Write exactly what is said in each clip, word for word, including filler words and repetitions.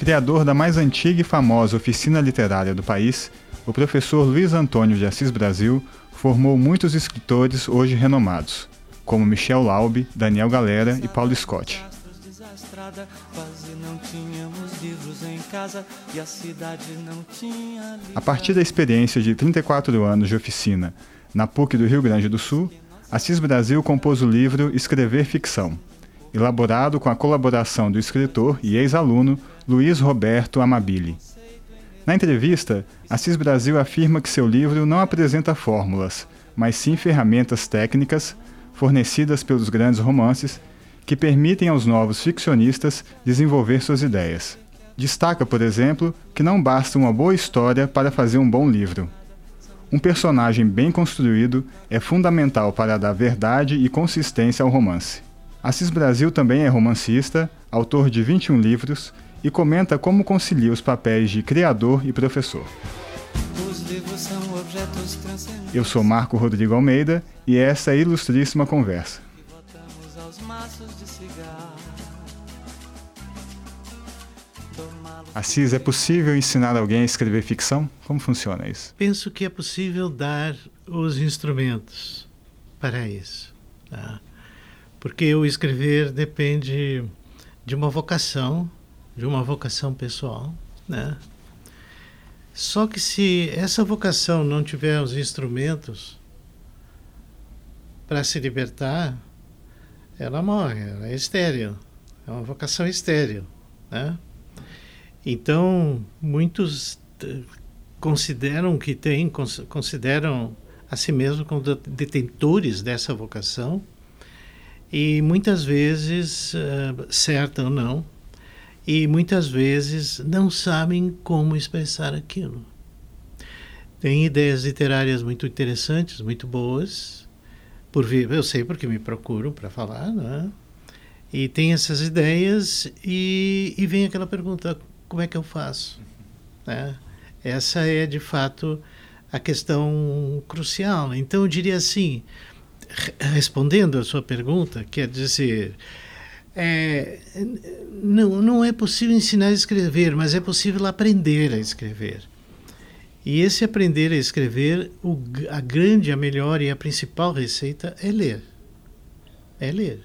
Criador da mais antiga e famosa oficina literária do país, o professor Luiz Antônio de Assis Brasil formou muitos escritores hoje renomados, como Michel Laube, Daniel Galera e Paulo Scott. A partir da experiência de trinta e quatro anos de oficina na P U C do Rio Grande do Sul, Assis Brasil compôs o livro Escrever Ficção, elaborado com a colaboração do escritor e ex-aluno Luiz Roberto Amabile. Na entrevista, Assis Brasil afirma que seu livro não apresenta fórmulas, mas sim ferramentas técnicas fornecidas pelos grandes romances que permitem aos novos ficcionistas desenvolver suas ideias. Destaca, por exemplo, que não basta uma boa história para fazer um bom livro. Um personagem bem construído é fundamental para dar verdade e consistência ao romance. Assis Brasil também é romancista, autor de vinte e um livros, e comenta como concilia os papéis de criador e professor. Eu sou Marco Rodrigo Almeida e essa é a Ilustríssima Conversa. Assis, é possível ensinar alguém a escrever ficção? Como funciona isso? Penso que é possível dar os instrumentos para isso, tá? Porque o escrever depende de uma vocação, de uma vocação pessoal, né? Só que se essa vocação não tiver os instrumentos para se libertar, ela morre, ela é estéril, é uma vocação estéril, né? Então, muitos consideram que têm, consideram a si mesmos como detentores dessa vocação e muitas vezes, uh, certa ou não, e muitas vezes não sabem como expressar aquilo. Tem ideias literárias muito interessantes, muito boas, por vir, eu sei porque me procuram para falar, né? E tem essas ideias e, e vem aquela pergunta, como é que eu faço? Né? Essa é, de fato, a questão crucial. Então, eu diria assim, respondendo a sua pergunta, quer dizer, é, não, não é possível ensinar a escrever, mas é possível aprender a escrever. E esse aprender a escrever, o, a grande, a melhor e a principal receita é ler. É ler.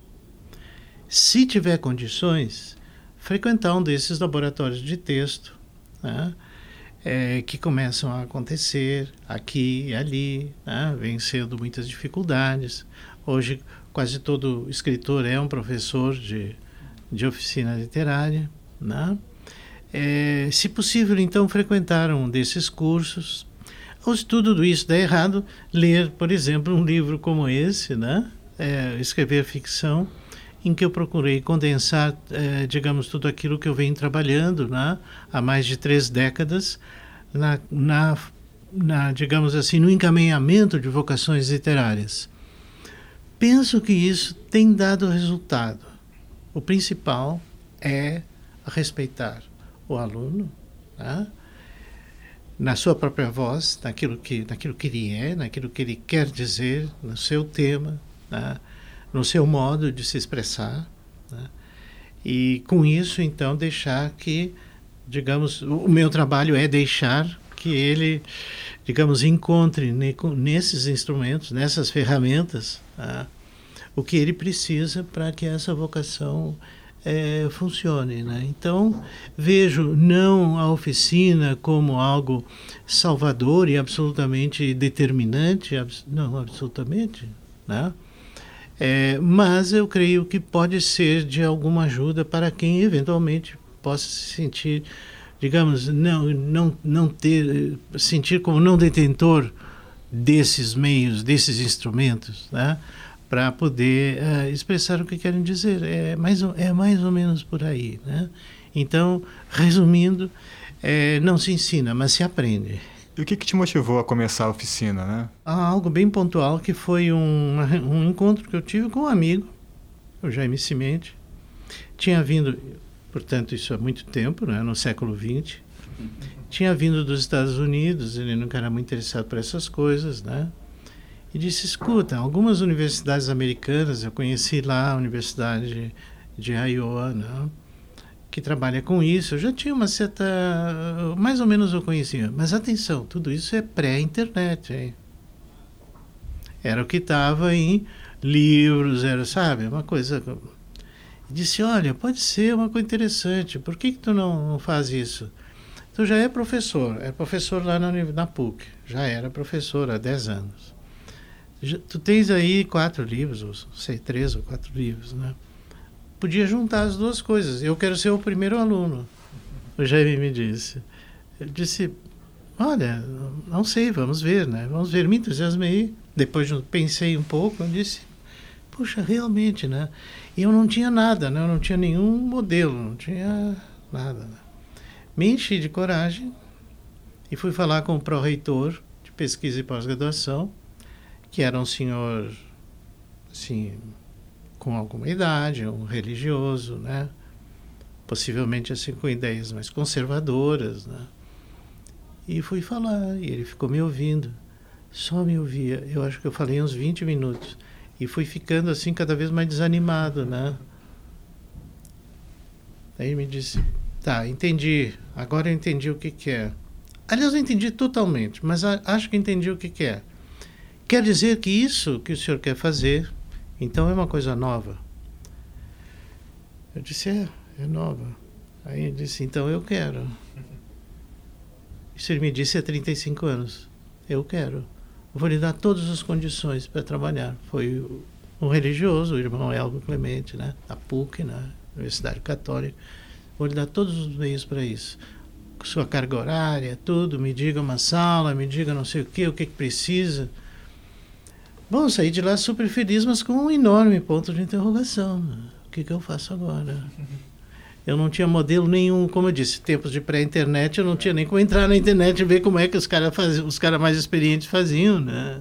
Se tiver condições, frequentar um desses laboratórios de texto, né, é, que começam a acontecer aqui e ali, né, vencendo muitas dificuldades. Hoje, quase todo escritor é um professor de, de oficina literária, né? É, se possível, então, frequentar um desses cursos. Ou se tudo isso der errado, ler, por exemplo, um livro como esse, né? É, escrever ficção, em que eu procurei condensar, eh, digamos, tudo aquilo que eu venho trabalhando, né, há mais de três décadas, na, na, na, digamos assim, no encaminhamento de vocações literárias. Penso que isso tem dado resultado. O principal é respeitar o aluno, né, na sua própria voz, naquilo que, naquilo que ele é, naquilo que ele quer dizer, no seu tema, né, no seu modo de se expressar, né? E com isso, então, deixar que, digamos, o meu trabalho é deixar que ele, digamos, encontre ne, nesses instrumentos, nessas ferramentas, tá, o que ele precisa para que essa vocação é, funcione, né? Então, vejo não a oficina como algo salvador e absolutamente determinante, abs, não, absolutamente, né? É, mas eu creio que pode ser de alguma ajuda para quem eventualmente possa se sentir, digamos, não, não, não ter, sentir como não detentor desses meios, desses instrumentos, né, para poder uh, expressar o que querem dizer. É mais, é mais ou menos por aí, né? Então, resumindo, é, não se ensina, mas se aprende. E o que, que te motivou a começar a oficina, né? Há algo bem pontual, que foi um, um encontro que eu tive com um amigo, o Jaime Cimente. Tinha vindo, portanto, isso há muito tempo, né, no século vinte. Tinha vindo dos Estados Unidos, ele nunca era muito interessado por essas coisas, né? E disse, escuta, algumas universidades americanas, eu conheci lá a Universidade de Iowa, né, que trabalha com isso, eu já tinha uma certa... mais ou menos eu conhecia. Mas atenção, tudo isso é pré-internet, hein? Era o que estava em livros, era, sabe, uma coisa... Disse, olha, pode ser uma coisa interessante, por que que tu não, não faz isso? Tu já é professor, é professor lá na, na P U C, já era professor há dez anos. Já, tu tens aí quatro livros, ou sei, três ou quatro livros, né? Podia juntar as duas coisas. Eu quero ser o primeiro aluno, o Jaime me disse. Eu disse, olha, não sei, vamos ver, né? Vamos ver, me entusiasmei. Depois pensei um pouco, eu disse, puxa, realmente, né? E eu não tinha nada, né? Eu não tinha nenhum modelo, não tinha nada, né? Me enchi de coragem e fui falar com o pró-reitor de pesquisa e pós-graduação, que era um senhor, assim, com alguma idade, um religioso, né? Possivelmente assim com ideias mais conservadoras, né? E fui falar, e ele ficou me ouvindo, só me ouvia. Eu acho que eu falei uns vinte minutos e fui ficando assim cada vez mais desanimado, né? Aí ele me disse, tá, entendi, agora eu entendi o que que é. Aliás, eu entendi totalmente, mas a, acho que entendi o que que é. Quer dizer que isso que o senhor quer fazer, então é uma coisa nova? Eu disse, é, é nova. Aí ele disse, então eu quero. Isso ele me disse há trinta e cinco anos. Eu quero. Vou lhe dar todas as condições para trabalhar. Foi um religioso, o irmão Elgo Clemente, né? Da P U C, na Universidade Católica. Vou lhe dar todos os meios para isso. Sua carga horária, tudo, me diga uma sala, me diga não sei o que, o que, que precisa. Bom, saí de lá super feliz, mas com um enorme ponto de interrogação. O que, que eu faço agora? Eu não tinha modelo nenhum, como eu disse, tempos de pré-internet, eu não tinha nem como entrar na internet e ver como é que os caras faziam, os caras mais experientes faziam, né?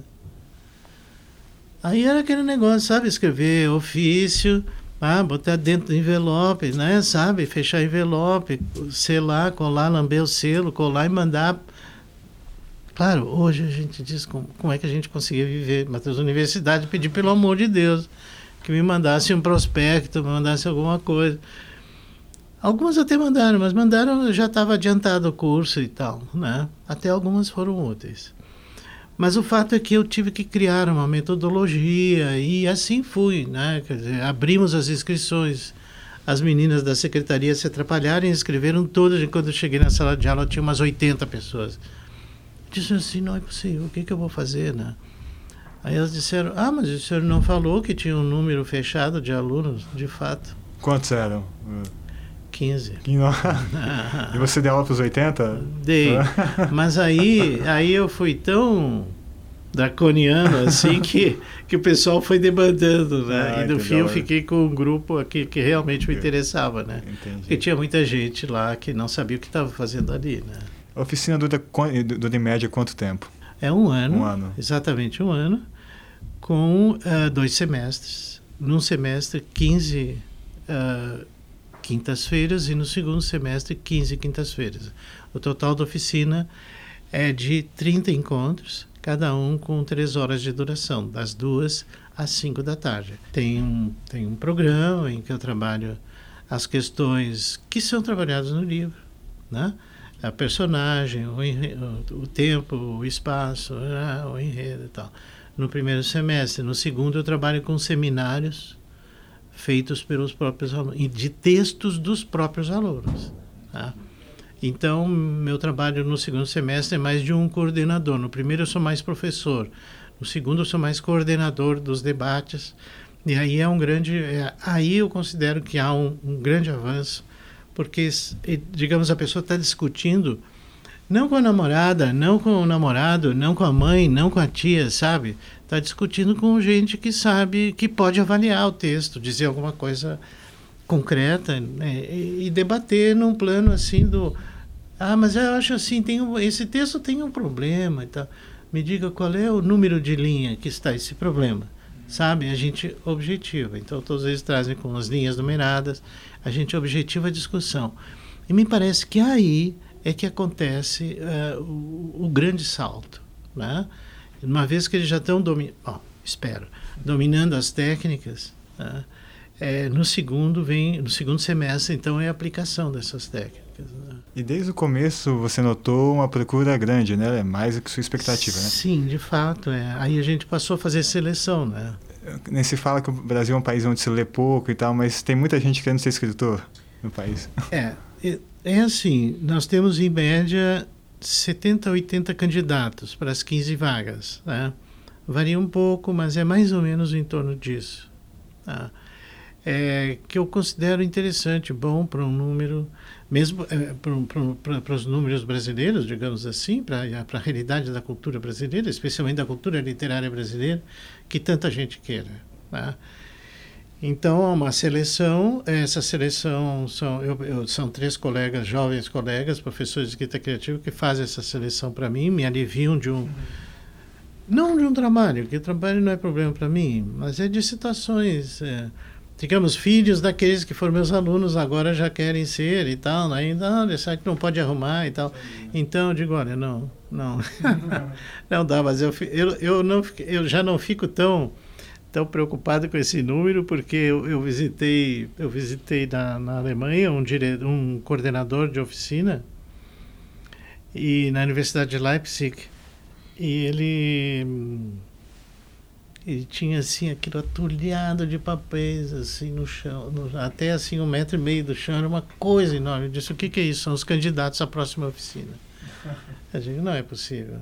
Aí era aquele negócio, sabe, escrever ofício, ah, botar dentro do envelope, né, sabe, fechar envelope, selar, colar, lamber o selo, colar e mandar. Claro, hoje a gente diz como, como é que a gente conseguia viver, mas as universidades pedi pelo amor de Deus que me mandasse um prospecto, me mandasse alguma coisa. Algumas até mandaram, mas mandaram, já estava adiantado o curso e tal, né? Até algumas foram úteis. Mas o fato é que eu tive que criar uma metodologia e assim fui, né? Quer dizer, abrimos as inscrições. As meninas da secretaria se atrapalharam e escreveram todas, e quando eu cheguei na sala de aula tinha umas oitenta pessoas. Eu disse assim, não é possível, o que, que eu vou fazer, né? Aí elas disseram, ah, mas o senhor não falou que tinha um número fechado de alunos, de fato. Quantos eram? quinze. E você deu aula para os oitenta? Dei. Mas aí, aí eu fui tão draconiano assim que, que o pessoal foi demandando, né? Ah, e no fim eu fiquei com um grupo aqui que realmente me interessava, né? Entendi. Porque tinha muita gente lá que não sabia o que estava fazendo ali, né? A oficina dura, dura em média quanto tempo? É um ano. Um ano. Exatamente um ano, com uh, dois semestres. Num semestre, quinze uh, quintas-feiras, e no segundo semestre, quinze quintas-feiras. O total da oficina é de trinta encontros, cada um com três horas de duração, das duas às cinco da tarde. Tem um, tem um programa em que eu trabalho as questões que são trabalhadas no livro, né? A personagem, o, enredo, o tempo, o espaço, ah, o enredo e tal. No primeiro semestre. No segundo eu trabalho com seminários feitos pelos próprios alunos, e de textos dos próprios alunos. Tá? Então, meu trabalho no segundo semestre é mais de um coordenador. No primeiro eu sou mais professor, no segundo eu sou mais coordenador dos debates, e aí é um grande, é, aí eu considero que há um, um grande avanço, porque, digamos, a pessoa está discutindo não com a namorada, não com o namorado, não com a mãe, não com a tia, sabe? Está discutindo com gente que sabe, que pode avaliar o texto, dizer alguma coisa concreta, né? e, e debater num plano assim do... Ah, mas eu acho assim, tem um, esse texto tem um problema e tal. Me diga qual é o número de linha que está esse problema, sabe? A gente objetiva. Então, todos eles trazem com as linhas numeradas, a gente objetiva a discussão. E me parece que aí é que acontece uh, o, o grande salto, né? Uma vez que eles já estão domi- oh, espero, dominando as técnicas, né? É, no segundo vem, no segundo semestre, então, é a aplicação dessas técnicas, né? E desde o começo você notou uma procura grande, né? Mais do que sua expectativa, né? Sim, de fato. É. Aí a gente passou a fazer seleção, né? Nem se fala que o Brasil é um país onde se lê pouco e tal, mas tem muita gente querendo ser escritor no país. É, é assim, nós temos em média setenta, oitenta candidatos para as quinze vagas, né? Varia um pouco, mas é mais ou menos em torno disso, tá? É, que eu considero interessante, bom para um número, mesmo é, para os números brasileiros, digamos assim, para a realidade da cultura brasileira, especialmente da cultura literária brasileira, que tanta gente queira, tá? Então, há uma seleção, essa seleção são, eu, eu, são três colegas, jovens colegas, professores de escrita criativa, que fazem essa seleção para mim, me aliviam de um... Não de um trabalho, porque o trabalho não é problema para mim, mas é de situações... É, digamos, filhos daqueles que foram meus alunos agora já querem ser e tal, ainda, olha, sabe que não pode arrumar e tal. Então, eu digo, olha, não, não, não dá, mas eu, eu, eu, não, eu já não fico tão, tão preocupado com esse número, porque eu, eu visitei, eu visitei na, na Alemanha um, dire, um coordenador de oficina e na Universidade de Leipzig, e ele... Ele tinha, assim, aquilo atulhado de papéis, assim, no chão, no, até, assim, um metro e meio do chão, era uma coisa enorme. Eu disse, o que, que é isso? São os candidatos à próxima oficina. Eu digo, não é possível.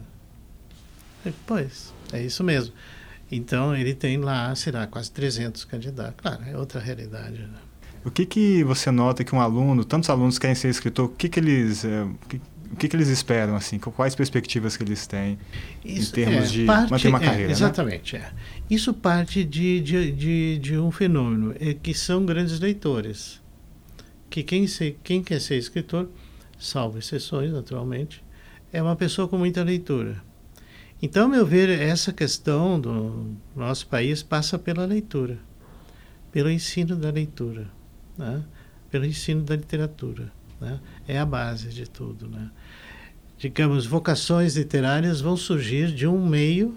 Eu, pois, é isso mesmo. Então, ele tem lá, será, quase trezentos candidatos. Claro, é outra realidade, né? O que que você nota que um aluno, tantos alunos querem ser escritor, o que que eles... É, o que, O que, que eles esperam, assim? Quais perspectivas que eles têm Isso, em termos é, de parte, manter uma é, carreira? Exatamente. Né? É. Isso parte de, de, de, de um fenômeno, é que são grandes leitores. Que quem, se, quem quer ser escritor, salvo exceções, naturalmente, é uma pessoa com muita leitura. Então, ao meu ver, essa questão do nosso país passa pela leitura, pelo ensino da leitura, né? Pelo ensino da literatura. Né? É a base de tudo, né? Digamos, vocações literárias vão surgir de um meio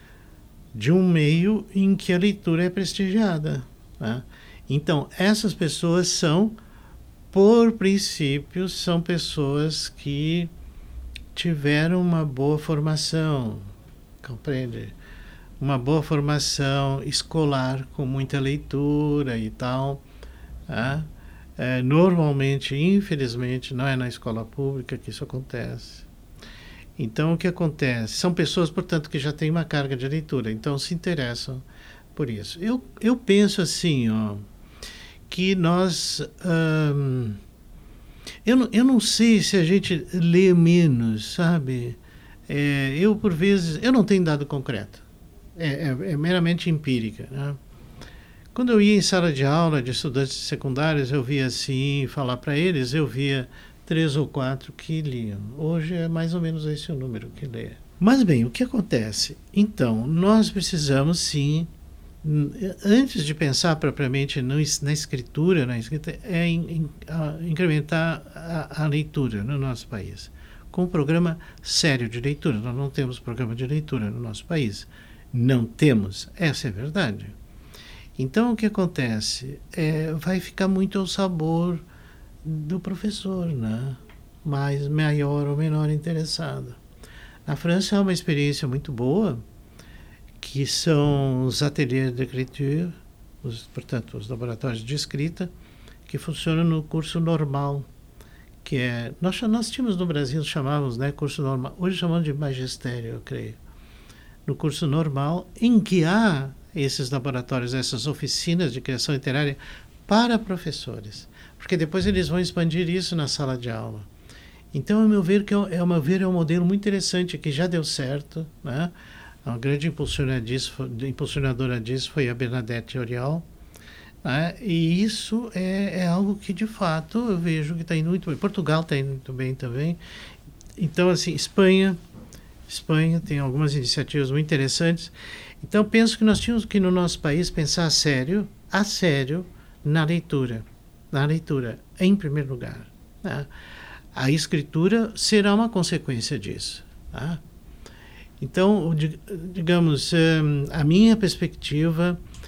de um meio em que a leitura é prestigiada, né? Então, essas pessoas são, por princípio, são pessoas que tiveram uma boa formação, compreende? Uma boa formação escolar, com muita leitura e tal, né? É, normalmente, infelizmente, não é na escola pública que isso acontece. Então, o que acontece? São pessoas, portanto, que já têm uma carga de leitura, então se interessam por isso. Eu, eu penso assim, ó, que nós... Hum, eu, não, eu não sei se a gente lê menos, sabe? É, eu, por vezes, eu não tenho dado concreto. É, é, é meramente empírica, né? Quando eu ia em sala de aula de estudantes secundários, eu via assim, falar para eles, eu via três ou quatro que liam. Hoje é mais ou menos esse o número que lê. Mas bem, o que acontece? Então, nós precisamos sim, antes de pensar propriamente no, na escritura, na escrita, é in, in, a, incrementar a, a leitura no nosso país. Com um programa sério de leitura. Nós não temos programa de leitura no nosso país. Não temos, essa é a verdade. Então, o que acontece? É, vai ficar muito ao sabor do professor, né? Mais, maior ou menor interessado. Na França há uma experiência muito boa, que são os ateliers d'écriture, os, portanto, os laboratórios de escrita, que funcionam no curso normal, que é... Nós, nós tínhamos no Brasil, chamávamos, né, curso normal, hoje chamamos de magistério, eu creio. No curso normal, em que há esses laboratórios, essas oficinas de criação literária para professores, porque depois eles vão expandir isso na sala de aula. Então, ao meu ver, que é, ao meu ver, é um modelo muito interessante, que já deu certo, né? A grande impulsionadora disso foi a Bernadette Oriol, né? E isso é, é algo que, de fato, eu vejo que está indo muito bem. Portugal está indo muito bem também. Então, assim, Espanha, Espanha tem algumas iniciativas muito interessantes. Então, penso que nós tínhamos que, no nosso país, pensar a sério, a sério, na leitura. Na leitura, em primeiro lugar. Né? A escritura será uma consequência disso. Tá? Então, digamos, a minha perspectiva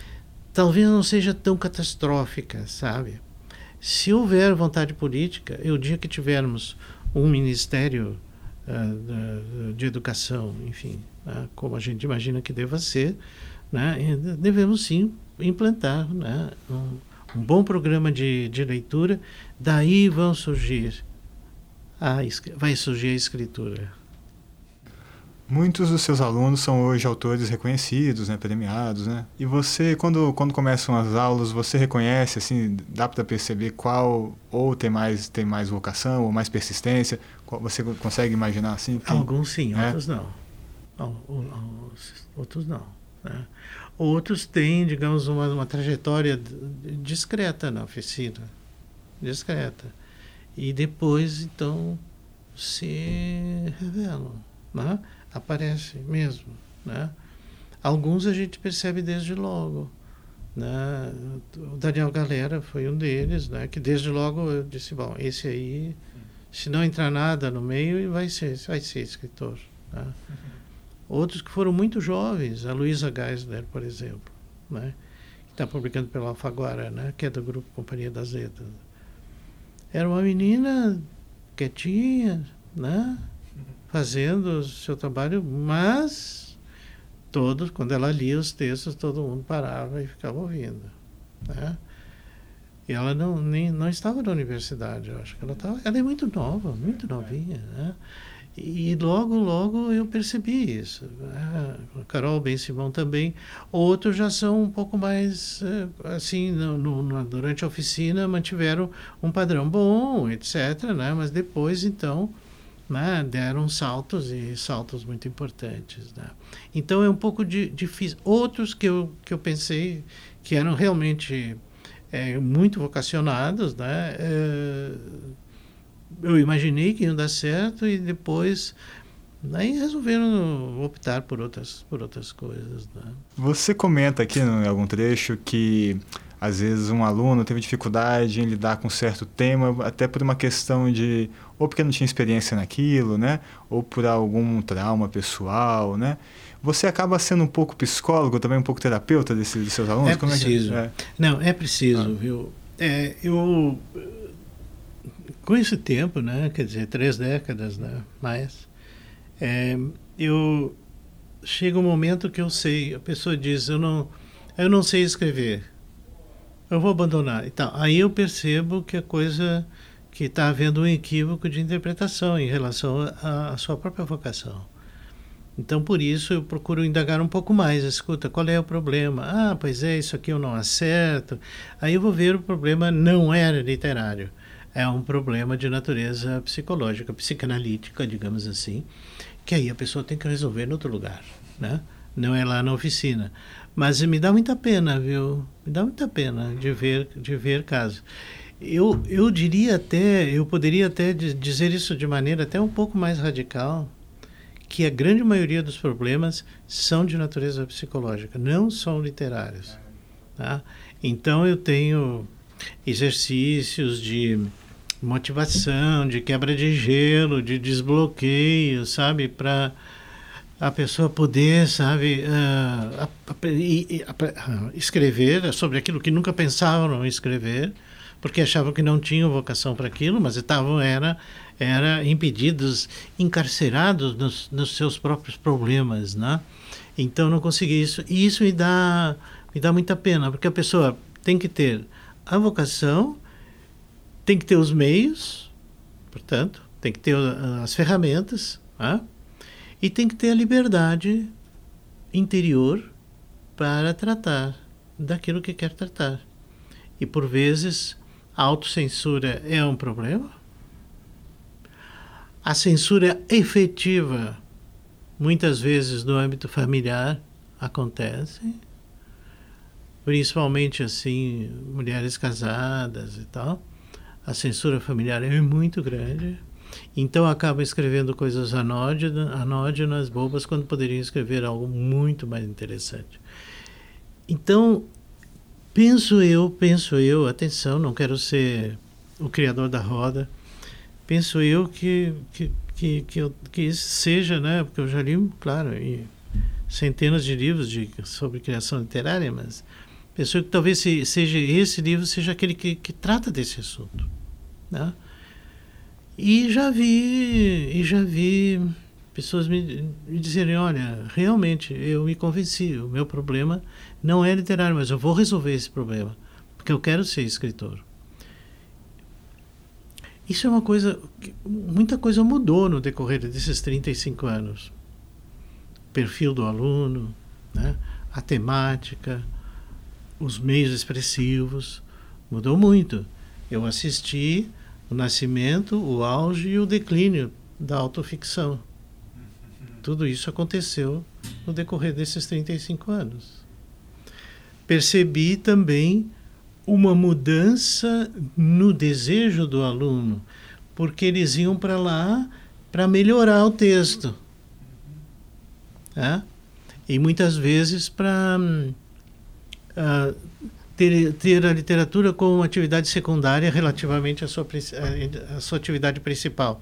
talvez não seja tão catastrófica, sabe? Se houver vontade política, e o dia que tivermos um ministério uh, de educação, enfim, uh, como a gente imagina que deva ser, né, devemos sim implantar, né, um, um bom programa de, de leitura. Daí vão surgir a, vai surgir a escritura. Muitos dos seus alunos são hoje autores reconhecidos, né, premiados, né? E você, quando, quando começam as aulas, você reconhece, assim, dá para perceber qual ou tem mais, tem mais vocação ou mais persistência? Qual, você consegue imaginar assim? Quem, Alguns sim, é? outros não. Outros não. Né? Outros têm, digamos, uma, uma trajetória discreta na oficina, discreta. E depois, então, se revelam, né? Aparece mesmo, né? Alguns a gente percebe desde logo, né? O Daniel Galera foi um deles, né? Que desde logo eu disse, bom, esse aí, se não entrar nada no meio, vai ser, vai ser escritor, né? Uhum. Outros que foram muito jovens, a Luísa Geisler, por exemplo, né? Que está publicando pela Alfaguara, né? Que é do grupo Companhia das Letras. Era uma menina quietinha, né? Fazendo o seu trabalho, mas todos, quando ela lia os textos, todo mundo parava e ficava ouvindo, né? E ela não, nem, não estava na universidade, eu acho que ela estava... Ela é muito nova, muito novinha, né? E logo, logo eu percebi isso, né? Carol Ben-Simon também. Outros já são um pouco mais, assim, no, no, durante a oficina mantiveram um padrão bom, etcétera, né? Mas depois, então... Né, deram saltos e saltos muito importantes, né? Então é um pouco de, difícil. Outros que eu, que eu pensei que eram realmente é, muito vocacionados, né? É, eu imaginei que iam dar certo e depois aí resolveram optar por outras, por outras coisas, né? Você comenta aqui em algum trecho que às vezes um aluno teve dificuldade em lidar com um certo tema, até por uma questão de, ou porque não tinha experiência naquilo, né? Ou por algum trauma pessoal, né? Você acaba sendo um pouco psicólogo, também um pouco terapeuta desses, dos seus alunos? É preciso. É que... é? Não, é preciso, ah. viu? É, eu, com esse tempo, né? Quer dizer, três décadas, né? Mais, é, eu... Chega um momento que eu sei, a pessoa diz, eu não, eu não sei escrever. Eu vou abandonar. Então, aí eu percebo que a coisa, que está havendo um equívoco de interpretação em relação à sua própria vocação. Então, por isso, eu procuro indagar um pouco mais. Escuta, qual é o problema? Ah, pois é, isso aqui eu não acerto. Aí eu vou ver o problema não era literário. É um problema de natureza psicológica, psicanalítica, digamos assim, que aí a pessoa tem que resolver em outro lugar, né? Não é lá na oficina. Mas me dá muita pena, viu? Me dá muita pena de ver, de ver casos. Eu, eu diria até, eu poderia até dizer isso de maneira até um pouco mais radical, que a grande maioria dos problemas são de natureza psicológica, não são literários, tá? Então eu tenho exercícios de motivação, de quebra de gelo, de desbloqueio, sabe, para a pessoa poder, sabe, uh, uh, escrever sobre aquilo que nunca pensavam escrever, porque achavam que não tinham vocação para aquilo, mas estavam era, era impedidos, encarcerados nos, nos seus próprios problemas, né? Então não consegui isso. E isso me dá, me dá muita pena, porque a pessoa tem que ter a vocação, tem que ter os meios, portanto, tem que ter as ferramentas, né? E tem que ter a liberdade interior para tratar daquilo que quer tratar. E, por vezes, a autocensura é um problema. A censura efetiva, muitas vezes, no âmbito familiar, acontece. Principalmente, assim, mulheres casadas e tal. A censura familiar é muito grande. Então acabam escrevendo coisas anódinas, anódinas, bobas, quando poderiam escrever algo muito mais interessante. Então, penso eu, penso eu, atenção, não quero ser o criador da roda, penso eu que, que, que, que, eu, que isso seja, né, porque eu já li, claro, e centenas de livros de, sobre criação literária, mas Pensou que talvez se, seja esse livro seja aquele que, que trata desse assunto, né? E já vi, e já vi pessoas me, me dizerem, olha, realmente eu me convenci, o meu problema não é literário, mas eu vou resolver esse problema, porque eu quero ser escritor. Isso é uma coisa, muita coisa mudou no decorrer desses trinta e cinco anos. O perfil do aluno, né? A temática, os meios expressivos, mudou muito. Eu assisti o nascimento, o auge e o declínio da autoficção. Tudo isso aconteceu no decorrer desses trinta e cinco anos. Percebi também uma mudança no desejo do aluno, porque eles iam para lá para melhorar o texto. É? E muitas vezes para uh, ter, ter a literatura como uma atividade secundária relativamente à sua, à sua atividade principal.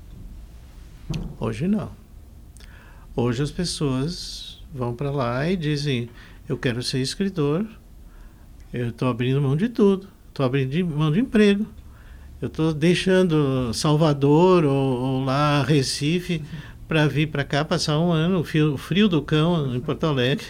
Hoje não. Hoje as pessoas vão para lá e dizem, eu quero ser escritor, eu estou abrindo mão de tudo, estou abrindo mão de emprego, eu estou deixando Salvador ou, ou lá Recife para vir para cá passar um ano, o frio, o frio do cão em Porto Alegre.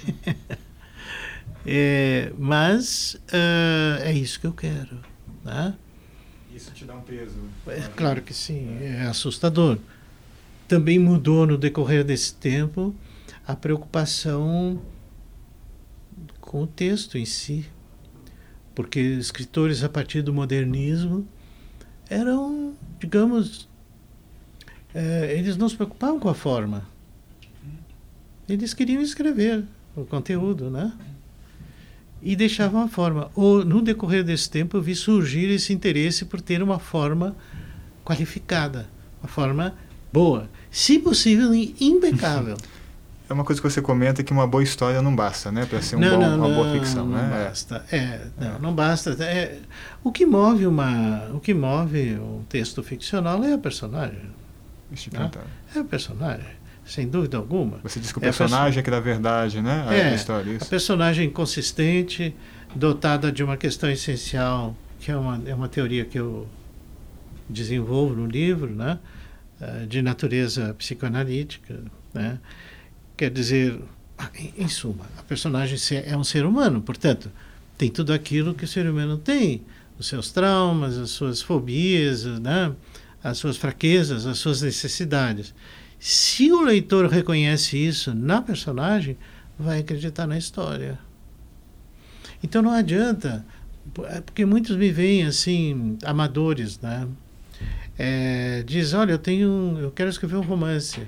é, mas uh, é isso que eu quero. Né? Isso te dá um peso? É, claro que sim, é assustador. Também mudou no decorrer desse tempo a preocupação com o texto em si. Porque escritores a partir do modernismo eram, digamos, é, eles não se preocupavam com a forma. Eles queriam escrever o conteúdo, né? E deixavam a forma. Ou, no decorrer desse tempo, eu vi surgir esse interesse por ter uma forma qualificada, uma forma boa, se possível, impecável. É uma coisa que você comenta que uma boa história não basta, né? Para ser um não, bom, não, uma não, boa ficção, não né? Basta. É, não, é. não basta. É, o que move uma, o que move um texto ficcional é a personagem. Né? É a personagem, sem dúvida alguma. Você diz que o personagem é que dá verdade, né? A, é, a história. Isso. A personagem consistente, dotada de uma questão essencial, que é uma, é uma teoria que eu desenvolvo no livro, né? De natureza psicoanalítica, né? Quer dizer, em suma, a personagem é um ser humano, portanto, tem tudo aquilo que o ser humano tem, os seus traumas, as suas fobias, né? As suas fraquezas, as suas necessidades. Se o leitor reconhece isso na personagem, vai acreditar na história. Então não adianta, porque muitos me veem assim, amadores, né? É, diz, olha, eu tenho, eu quero escrever um romance.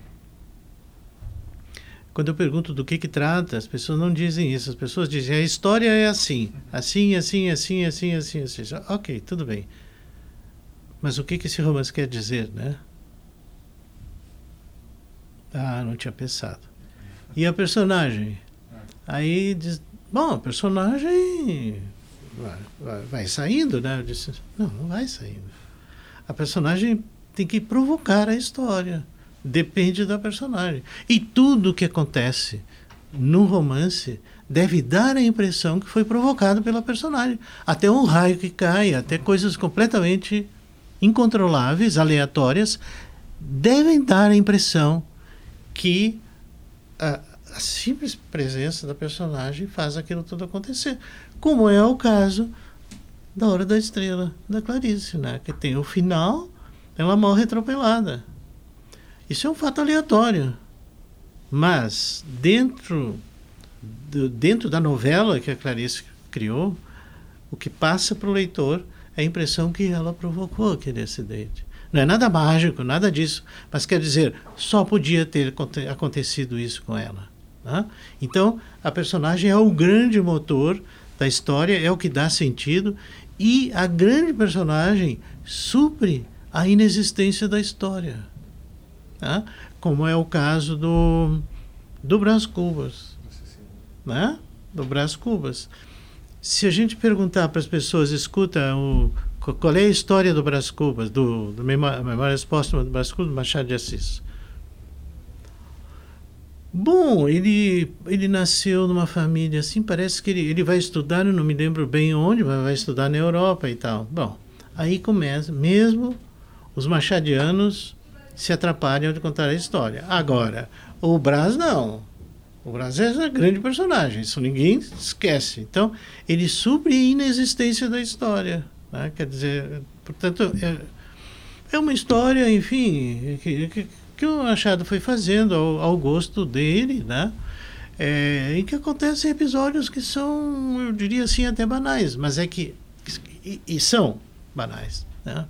Quando eu pergunto do que que trata, as pessoas não dizem isso. As pessoas dizem, a história é assim, assim, assim, assim, assim, assim, assim. Ok, tudo bem. Mas o que que esse romance quer dizer, né? Ah, não tinha pensado. E a personagem? Aí diz, bom, a personagem vai, vai, vai saindo, né? Eu disse, não, não vai saindo. A personagem tem que provocar a história. Depende da personagem. E tudo que acontece no romance deve dar a impressão que foi provocado pela personagem. Até um raio que cai, até coisas completamente incontroláveis, aleatórias, devem dar a impressão que a, a simples presença da personagem faz aquilo tudo acontecer. Como é o caso da Hora da Estrela, da Clarice, né? Que tem o final, ela morre atropelada. Isso é um fato aleatório. Mas, dentro, do, dentro da novela que a Clarice criou, o que passa para o leitor é a impressão que ela provocou aquele acidente. Não é nada mágico, nada disso. Mas quer dizer, só podia ter acontecido isso com ela. Né? Então, a personagem é o grande motor da história, é o que dá sentido, e a grande personagem supre a inexistência da história. Né? Como é o caso do, do Brás Cubas. Né? Do Brás Cubas. Se a gente perguntar para as pessoas, escuta, o, qual é a história do Brás Cubas, do, do Memórias Póstumas do Brás Cubas, do Machado de Assis? Bom, ele, ele nasceu numa família assim, parece que ele, ele vai estudar, eu não me lembro bem onde, mas vai estudar na Europa e tal. Bom, aí começa, mesmo os machadianos se atrapalham de contar a história. Agora, o Brás não. O Brás é um grande personagem, isso ninguém esquece. Então, ele supre a inexistência da história. Né? Quer dizer, portanto, é, é uma história, enfim, que, que, que o Machado foi fazendo ao, ao gosto dele, né? É, em que acontecem episódios que são, eu diria assim, até banais, mas é que, e, e são banais, né?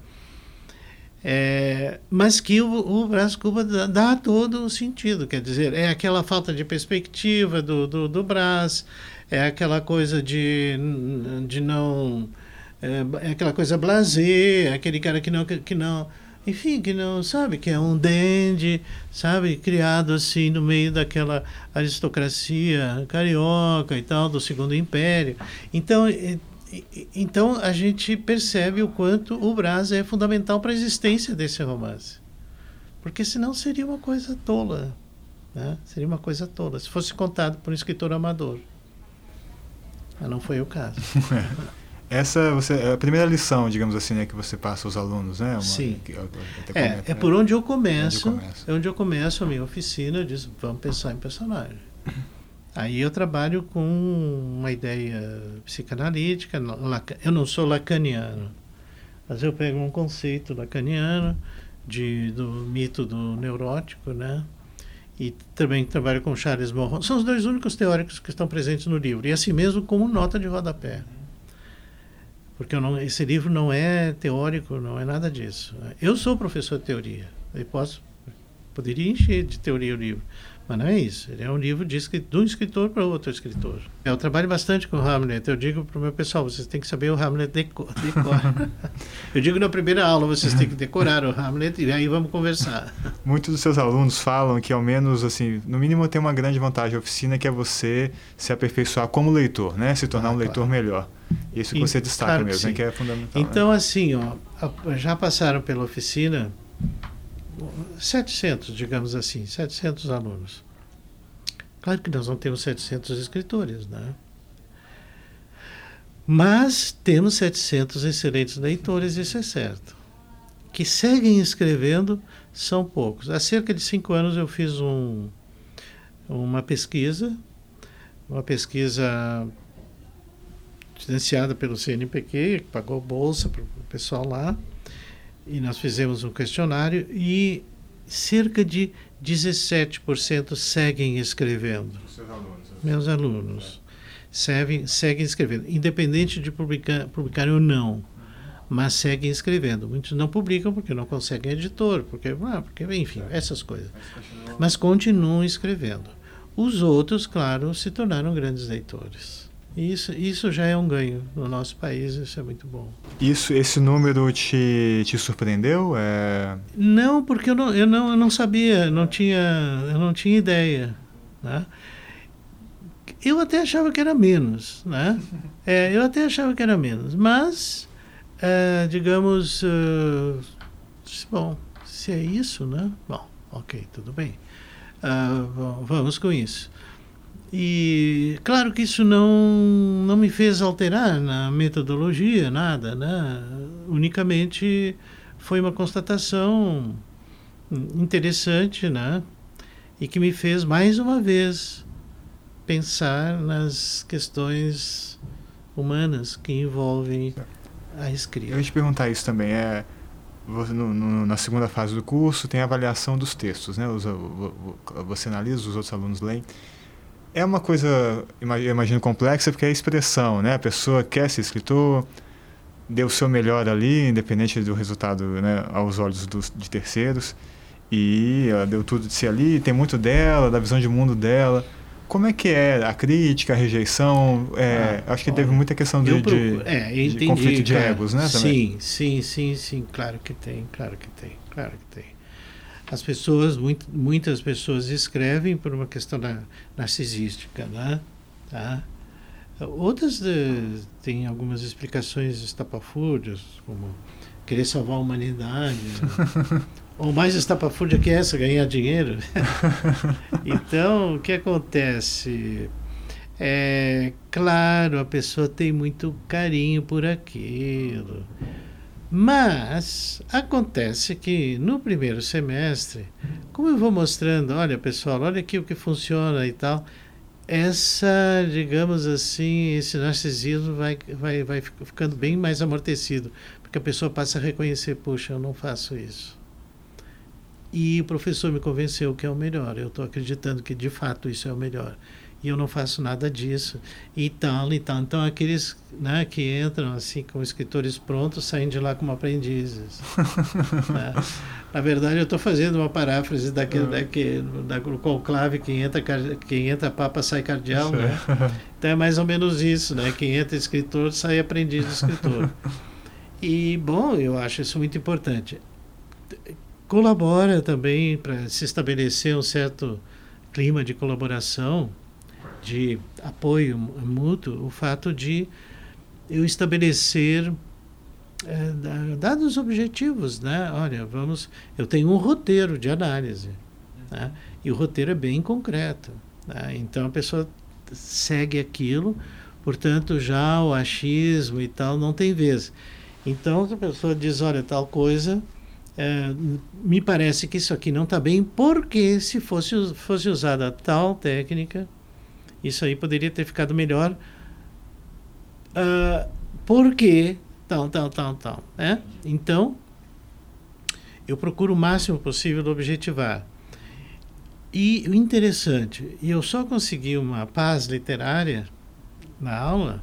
É, mas que o, o Brás Cubas dá, dá todo o sentido, quer dizer, é aquela falta de perspectiva do, do, do Brás, é aquela coisa de, de não, é, é aquela coisa blasé, aquele cara que não, que não, enfim, que não, sabe, que é um dandy, sabe, criado assim no meio daquela aristocracia carioca e tal, do Segundo Império. Então, é, Então, a gente percebe o quanto o Brás é fundamental para a existência desse romance. Porque senão seria uma coisa tola. Né? Seria uma coisa tola. Se fosse contado por um escritor amador. Mas não foi o caso. Essa você, é a primeira lição, digamos assim, né, que você passa aos alunos, né? Uma, Sim. Que, eu, eu é, comento, é né? por onde eu começo. Onde eu começo. É onde eu começo a minha oficina. Eu disse, vamos pensar em personagem. Aí eu trabalho com uma ideia psicanalítica. Eu não sou lacaniano, mas eu pego um conceito lacaniano de, do mito do neurótico, né? E também trabalho com Charles Moreau. São os dois únicos teóricos que estão presentes no livro. E assim mesmo como nota de rodapé. Porque eu não, esse livro não é teórico, não é nada disso. Eu sou professor de teoria. Eu posso, poderia encher de teoria o livro. Mas não é isso. Ele é um livro de, de um escritor para outro escritor. Eu trabalho bastante com o Hamlet. Eu digo para o meu pessoal, vocês têm que saber o Hamlet de cor. Eu digo na primeira aula, vocês têm que decorar o Hamlet e aí vamos conversar. Muitos dos seus alunos falam que, ao menos, assim, no mínimo tem uma grande vantagem da oficina, que é você se aperfeiçoar como leitor, né? Se tornar ah, um leitor claro. melhor. Isso que você destaca claro mesmo, que, né? Que é fundamental. Então, né? assim, ó, já passaram pela oficina setecentos, digamos assim, setecentos alunos. Claro que nós não temos setecentos escritores, né? Mas temos setecentos excelentes leitores, isso é certo. Que seguem escrevendo são poucos. Há cerca de cinco anos eu fiz um, uma pesquisa, uma pesquisa financiada pelo C N P Q, que pagou bolsa para o pessoal lá, e nós fizemos um questionário e cerca de dezessete por cento seguem escrevendo. Seus alunos. Meus alunos é. seguem, seguem escrevendo, independente de publicar, publicarem ou não, mas seguem escrevendo. Muitos não publicam porque não conseguem editor, porque, ah, porque enfim, essas coisas. Mas continuam escrevendo. Os outros, claro, se tornaram grandes leitores. Isso, isso já é um ganho no nosso país, isso é muito bom. Isso, esse número te, te surpreendeu? É... Não, porque eu não, eu não, eu não sabia, não tinha, eu não tinha ideia. Né? Eu até achava que era menos. Né? É, eu até achava que era menos, mas, é, digamos, uh, bom, se é isso, né? Bom, ok, tudo bem. Uh, bom, vamos com isso. E claro que isso não, não me fez alterar na metodologia, nada, né? Unicamente foi uma constatação interessante, né? E que me fez, mais uma vez, pensar nas questões humanas que envolvem a escrita. Eu ia te perguntar isso também. É, você, no, no, na segunda fase do curso tem a avaliação dos textos, né? Os, você analisa, os outros alunos leem. É uma coisa, eu imagino, complexa, porque é a expressão, né? A pessoa quer ser escritor, deu o seu melhor ali, independente do resultado, né, aos olhos dos, de terceiros, e ela deu tudo de si ali, tem muito dela, da visão de mundo dela. Como é que é a crítica, a rejeição? É, ah, acho que olha, teve muita questão de, procuro, de, é, entendi, de conflito de claro, egos, né? Também. Sim, sim, sim, sim, claro que tem, claro que tem, claro que tem. As pessoas, muito, muitas pessoas escrevem por uma questão na, narcisística, né? Tá? Outras de, têm algumas explicações estapafúrdias, como querer salvar a humanidade, ou mais estapafúrdia que essa, ganhar dinheiro. Então, o que acontece? É claro, a pessoa tem muito carinho por aquilo, mas acontece que no primeiro semestre, como eu vou mostrando, olha pessoal, olha aqui o que funciona e tal, essa, digamos assim, esse narcisismo vai, vai, vai ficando bem mais amortecido, porque a pessoa passa a reconhecer, puxa, eu não faço isso. E o professor me convenceu que é o melhor, eu estou acreditando que de fato isso é o melhor. E eu não faço nada disso, e tal, e tal. Então, aqueles, né, que entram assim como escritores prontos, saem de lá como aprendizes. Né? Na verdade, eu estou fazendo uma paráfrase daquele, né, que, da, do conclave, quem entra, quem entra papa sai cardeal, né? Então é mais ou menos isso, né? Quem entra escritor sai aprendiz de escritor. E, bom, eu acho isso muito importante. Colabora também para se estabelecer um certo clima de colaboração, de apoio mútuo, o fato de eu estabelecer é, dados os objetivos, né? Olha, vamos, eu tenho um roteiro de análise, né? E o roteiro é bem concreto, né? Então a pessoa segue aquilo, portanto já o achismo e tal não tem vez. Então a pessoa diz, olha, tal coisa, é, me parece que isso aqui não está bem, porque se fosse, fosse usada tal técnica, isso aí poderia ter ficado melhor, uh, porque tal, tal, tal, tal. Né? Então, eu procuro o máximo possível objetivar. E o interessante, e eu só consegui uma paz literária na aula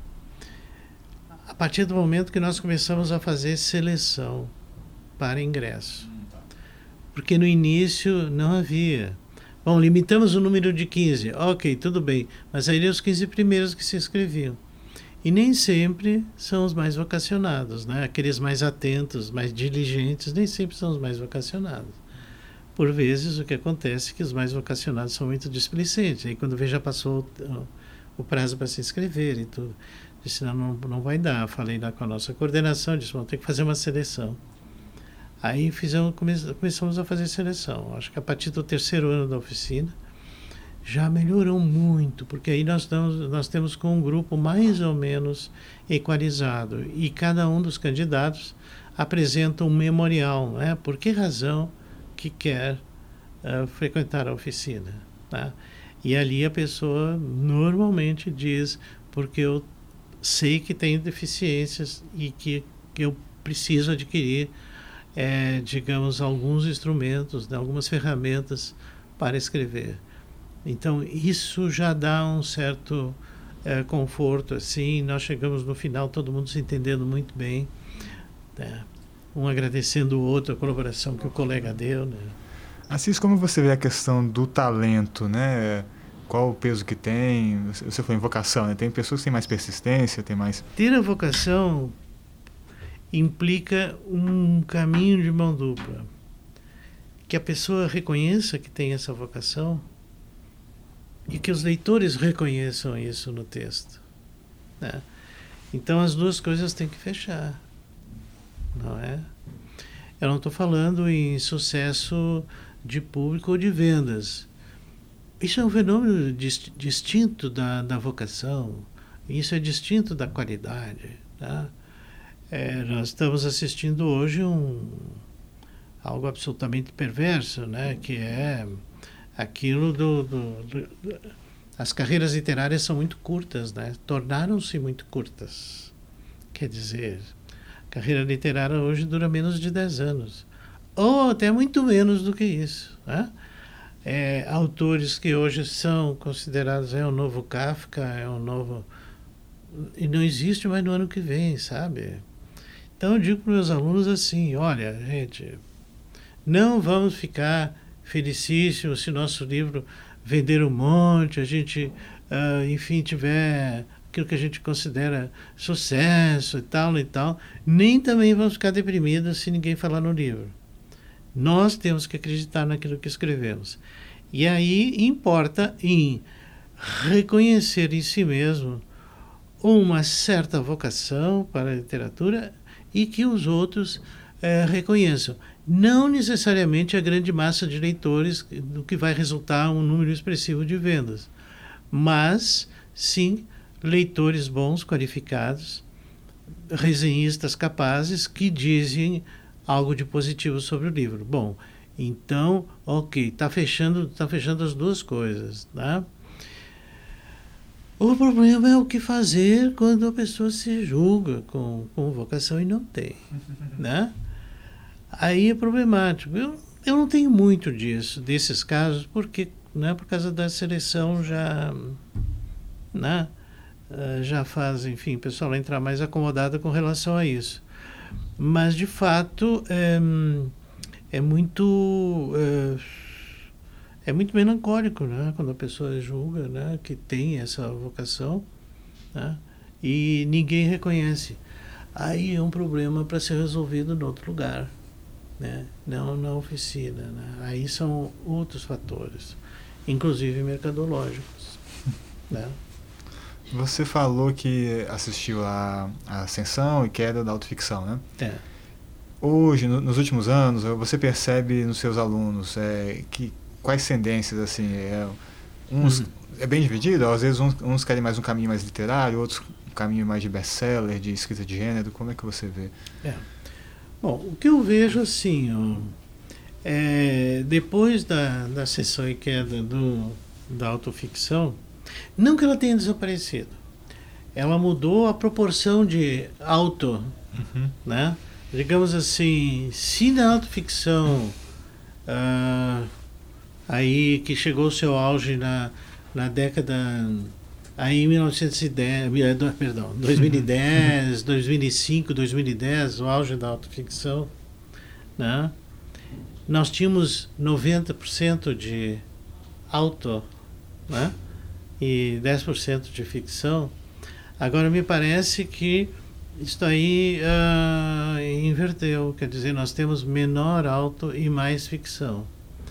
a partir do momento que nós começamos a fazer seleção para ingresso. Porque no início não havia. Bom, limitamos o número de quinze. Ok, tudo bem. Mas aí eram os quinze primeiros que se inscreviam. E nem sempre são os mais vocacionados, né? Aqueles mais atentos, mais diligentes, nem sempre são os mais vocacionados. Por vezes, o que acontece é que os mais vocacionados são muito displicentes. Aí, quando vê, já passou o, o prazo para se inscrever e tudo. Disse, não, não, não vai dar. Eu falei lá com a nossa coordenação, disse, vamos ter que fazer uma seleção. Aí fizemos, começamos a fazer seleção. Acho que a partir do terceiro ano da oficina já melhorou muito, porque aí nós, damos, nós temos com um grupo mais ou menos equalizado e cada um dos candidatos apresenta um memorial, né? Por que razão que quer uh, frequentar a oficina. Tá? E ali a pessoa normalmente diz, porque eu sei que tenho deficiências e que, que eu preciso adquirir É, digamos, alguns instrumentos, né, algumas ferramentas para escrever. Então, isso já dá um certo é, conforto, assim, nós chegamos no final, todo mundo se entendendo muito bem, né, um agradecendo o outro, a colaboração que o colega deu. Né. Assis, como você vê a questão do talento, né? Qual o peso que tem? Você foi em vocação, né? Tem pessoas que têm mais persistência, tem mais... Ter a vocação implica um caminho de mão dupla. Que a pessoa reconheça que tem essa vocação e que os leitores reconheçam isso no texto. Né? Então as duas coisas têm que fechar. Não é? Eu não estou falando em sucesso de público ou de vendas. Isso é um fenômeno dist- distinto da, da vocação. Isso é distinto da qualidade. Tá? É, nós estamos assistindo hoje um, algo absolutamente perverso, né? Que é aquilo do, do, do... As carreiras literárias são muito curtas, né? Tornaram-se muito curtas. Quer dizer, a carreira literária hoje dura menos de dez anos. Ou até muito menos do que isso. Né? É, autores que hoje são considerados, é o novo Kafka, é o novo... E não existe mais no ano que vem, sabe? Então eu digo para os meus alunos assim, olha, gente, não vamos ficar felicíssimos se nosso livro vender um monte, a gente, uh, enfim, tiver aquilo que a gente considera sucesso e tal e tal, nem também vamos ficar deprimidos se ninguém falar no livro. Nós temos que acreditar naquilo que escrevemos. E aí importa em reconhecer em si mesmo uma certa vocação para a literatura e que os outros é, reconheçam. Não necessariamente a grande massa de leitores, do que vai resultar um número expressivo de vendas, mas sim leitores bons, qualificados, resenhistas capazes que dizem algo de positivo sobre o livro. Bom, então, ok, está fechando, tá fechando as duas coisas, tá? O problema é o que fazer quando a pessoa se julga com, com vocação e não tem, né? Aí é problemático. Eu, eu não tenho muito disso, desses casos, porque, né, por causa da seleção já, né, já faz, enfim, o pessoal entrar mais acomodado com relação a isso. Mas, de fato, é, é muito... É, é muito melancólico, né, quando a pessoa julga, né, que tem essa vocação, né, e ninguém reconhece. Aí é um problema para ser resolvido em outro lugar, né, não na oficina, né. Aí são outros fatores, inclusive mercadológicos, né. Você falou que assistiu a, a Ascensão e Queda da Autoficção, né? É. Hoje, no, nos últimos anos, você percebe nos seus alunos é, que quais tendências, assim, é, uns, uhum. é bem dividido? Às vezes uns, uns querem mais um caminho mais literário, outros um caminho mais de best-seller, de escrita de gênero. Como é que você vê? É. Bom, o que eu vejo, assim, ó, é, depois da, da Ascensão e Queda do, da autoficção, não que ela tenha desaparecido, ela mudou a proporção de auto, uhum. né? Digamos assim, se na autoficção... Uh, aí que chegou o seu auge na, na década, aí em mil novecentos e dez, perdão, dois mil e dez, dois mil e cinco, dois mil e dez, o auge da autoficção, né? Nós tínhamos noventa por cento de auto, né? E dez por cento de ficção. Agora me parece que isso aí uh, inverteu, quer dizer, nós temos menor auto e mais ficção.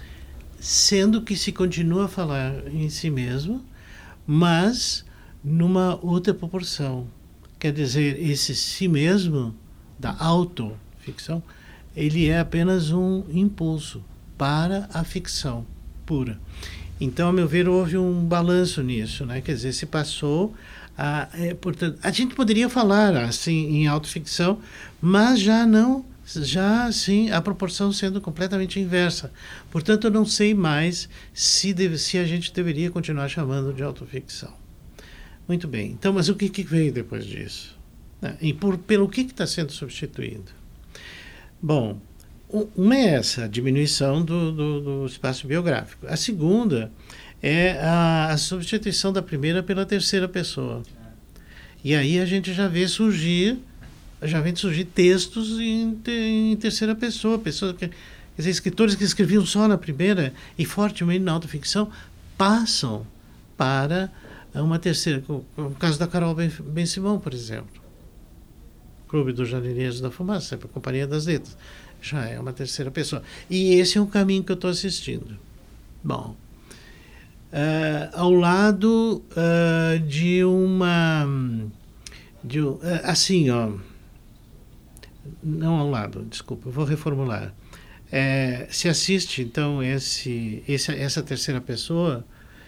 Sendo que se continua a falar em si mesmo, mas numa outra proporção. Quer dizer, esse si mesmo, da autoficção, ele é apenas um impulso para a ficção pura. Então, a meu ver, houve um balanço nisso, né? Quer dizer, se passou a... É, portanto, a gente poderia falar assim em autoficção, mas já não... já assim a proporção sendo completamente inversa. Portanto, eu não sei mais se, deve, se a gente deveria continuar chamando de autoficção. Muito bem. Então, mas o que, que veio depois disso? E por, pelo que está sendo substituído? Bom, uma é essa, a diminuição do, do, do espaço biográfico. A segunda é a, a substituição da primeira pela terceira pessoa. E aí a gente já vê surgir já vem surgir textos em, em terceira pessoa, pessoas que, quer dizer, escritores que escreviam só na primeira e fortemente na autoficção passam para uma terceira, o caso da Carol Ben-Simon, por exemplo, Clube dos Jardineiros da Fumaça, sempre a Companhia das Letras, já é uma terceira pessoa, e esse é o caminho que eu estou assistindo. Bom, uh, ao lado uh, de uma de, uh, assim, ó, não ao lado, desculpa, eu vou reformular. É, se assiste, então, esse, esse, essa terceira pessoa,